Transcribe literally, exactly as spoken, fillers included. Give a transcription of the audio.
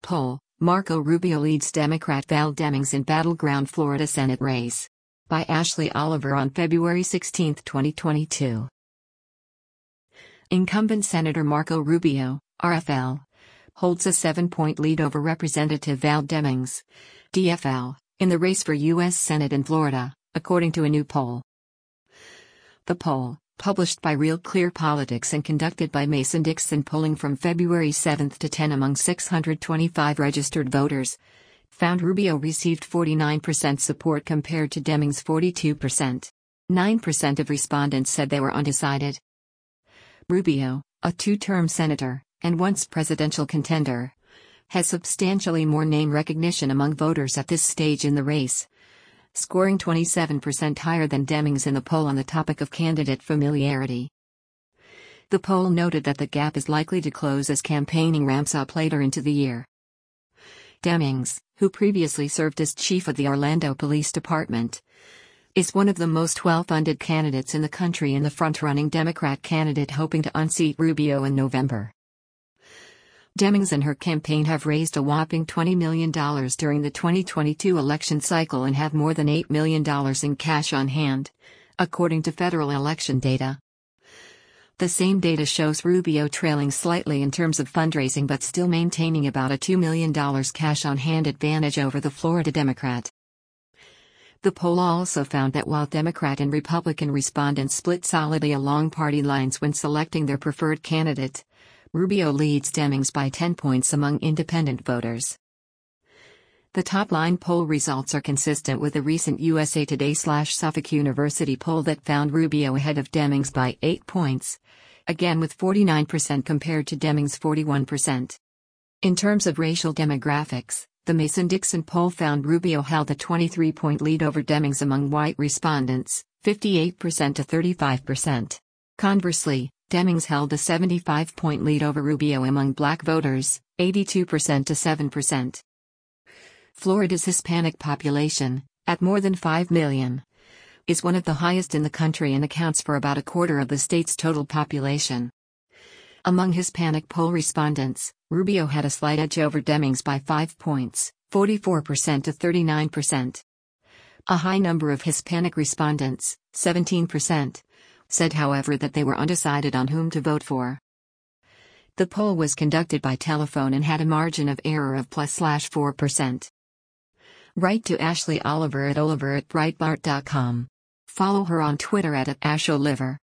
Poll: Marco Rubio leads Democrat Val Demings in battleground Florida Senate race. By Ashley Oliver on February sixteenth, twenty twenty-two. Incumbent Senator Marco Rubio, R F L, holds a seven-point lead over Representative Val Demings, D F L, in the race for U S Senate in Florida, according to a new poll. The poll, published by Real Clear Politics and conducted by Mason-Dixon polling from February seventh to tenth among six hundred twenty-five registered voters, found Rubio received forty-nine percent support compared to Demings' forty-two percent. nine percent of respondents said they were undecided. Rubio, a two-term senator, and once presidential contender, has substantially more name recognition among voters at this stage in the race, scoring twenty-seven percent higher than Demings in the poll on the topic of candidate familiarity. The poll noted that the gap is likely to close as campaigning ramps up later into the year. Demings, who previously served as chief of the Orlando Police Department, is one of the most well-funded candidates in the country and the front-running Democrat candidate hoping to unseat Rubio in November. Demings and her campaign have raised a whopping twenty million dollars during the twenty twenty-two election cycle and have more than eight million dollars in cash on hand, according to federal election data. The same data shows Rubio trailing slightly in terms of fundraising but still maintaining about a two million dollars cash on hand advantage over the Florida Democrat. The poll also found that while Democrat and Republican respondents split solidly along party lines when selecting their preferred candidate, Rubio leads Demings by ten points among independent voters. The top-line poll results are consistent with a recent U S A Today/Suffolk University poll that found Rubio ahead of Demings by eight points, again with forty-nine percent compared to Demings' forty-one percent. In terms of racial demographics, the Mason-Dixon poll found Rubio held a twenty-three point lead over Demings among white respondents, fifty-eight percent to thirty-five percent. Conversely, Demings held a seventy-five point lead over Rubio among black voters, eighty-two percent to seven percent. Florida's Hispanic population, at more than five million, is one of the highest in the country and accounts for about a quarter of the state's total population. Among Hispanic poll respondents, Rubio had a slight edge over Demings by five points, forty-four percent to thirty-nine percent. A high number of Hispanic respondents, seventeen percent, said however that they were undecided on whom to vote for. The poll was conducted by telephone and had a margin of error of plus slash four percent. Write to Ashley Oliver at Oliver at Breitbart dot com. Follow her on Twitter at, at AshOliver.